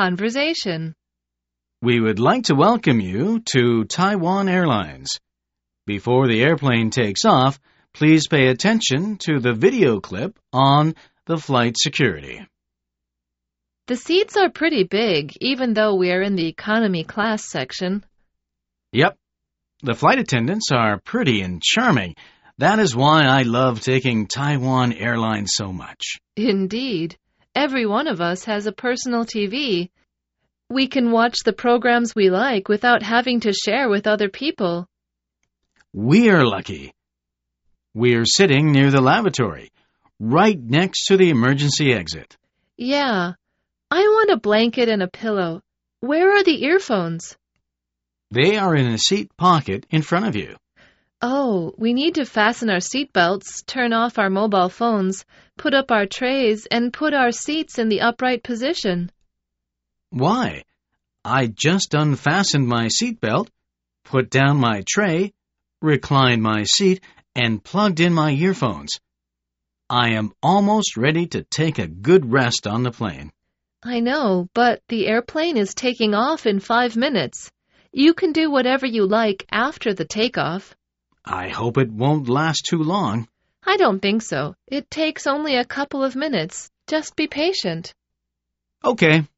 conversation. We would like to welcome you to Taiwan Airlines. Before the airplane takes off, please pay attention to the video clip on the flight security. The seats are pretty big, even though we are in the economy class section. Yep, the flight attendants are pretty and charming. That is why I love taking Taiwan Airlines so much. Indeed. Every one of us has a personal TV. We can watch the programs we like without having to share with other people. We are lucky. We're sitting near the lavatory, right next to the emergency exit. Yeah. I want a blanket and a pillow. Where are the earphones? They are in a seat pocket in front of you. Oh, we need to fasten our seat belts, turn off our mobile phones, put up our trays, and put our seats in the upright position. Why? I just unfastened my seatbelt, put down my tray, reclined my seat, and plugged in my earphones. I am almost ready to take a good rest on the plane. I know, but the airplane is taking off in 5 minutes. You can do whatever you like after the takeoff. I hope it won't last too long. I don't think so. It takes only a couple of minutes. Just be patient. Okay.